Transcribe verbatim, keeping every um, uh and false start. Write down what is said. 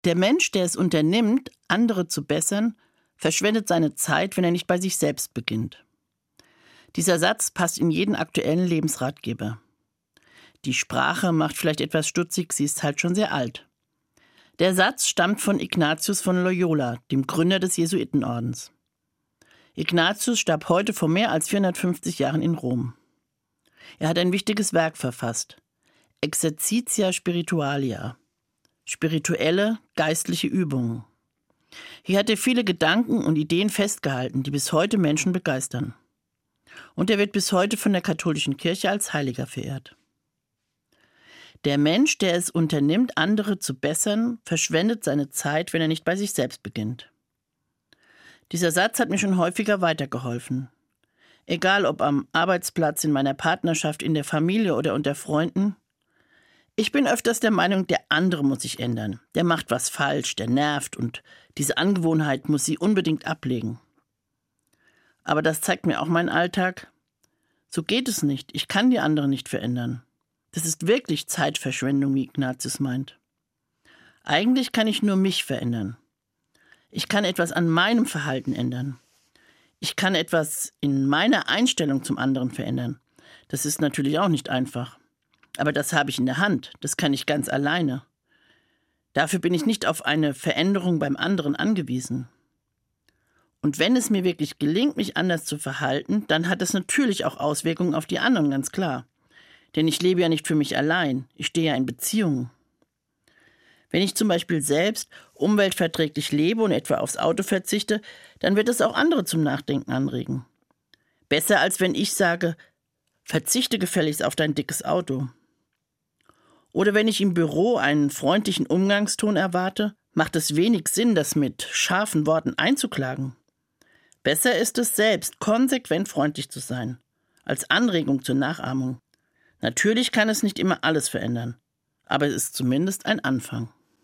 Der Mensch, der es unternimmt, andere zu bessern, verschwendet seine Zeit, wenn er nicht bei sich selbst beginnt. Dieser Satz passt in jeden aktuellen Lebensratgeber. Die Sprache macht vielleicht etwas stutzig, sie ist halt schon sehr alt. Der Satz stammt von Ignatius von Loyola, dem Gründer des Jesuitenordens. Ignatius starb heute vor mehr als vierhundertfünfzig Jahren in Rom. Er hat ein wichtiges Werk verfasst, Exercitia Spiritualia, spirituelle, geistliche Übungen. Hier hat er viele Gedanken und Ideen festgehalten, die bis heute Menschen begeistern. Und er wird bis heute von der katholischen Kirche als Heiliger verehrt. Der Mensch, der es unternimmt, andere zu bessern, verschwendet seine Zeit, wenn er nicht bei sich selbst beginnt. Dieser Satz hat mir schon häufiger weitergeholfen. Egal ob am Arbeitsplatz, in meiner Partnerschaft, in der Familie oder unter Freunden. Ich bin öfters der Meinung, der andere muss sich ändern. Der macht was falsch, der nervt und diese Angewohnheit muss sie unbedingt ablegen. Aber das zeigt mir auch mein Alltag. So geht es nicht. Ich kann die anderen nicht verändern. Das ist wirklich Zeitverschwendung, wie Ignatius meint. Eigentlich kann ich nur mich verändern. Ich kann etwas an meinem Verhalten ändern. Ich kann etwas in meiner Einstellung zum anderen verändern. Das ist natürlich auch nicht einfach. Aber das habe ich in der Hand. Das kann ich ganz alleine. Dafür bin ich nicht auf eine Veränderung beim anderen angewiesen. Und wenn es mir wirklich gelingt, mich anders zu verhalten, dann hat das natürlich auch Auswirkungen auf die anderen, ganz klar. Denn ich lebe ja nicht für mich allein. Ich stehe ja in Beziehungen. Wenn ich zum Beispiel selbst umweltverträglich lebe und etwa aufs Auto verzichte, dann wird es auch andere zum Nachdenken anregen. Besser als wenn ich sage, verzichte gefälligst auf dein dickes Auto. Oder wenn ich im Büro einen freundlichen Umgangston erwarte, macht es wenig Sinn, das mit scharfen Worten einzuklagen. Besser ist es selbst, konsequent freundlich zu sein, als Anregung zur Nachahmung. Natürlich kann es nicht immer alles verändern, aber es ist zumindest ein Anfang.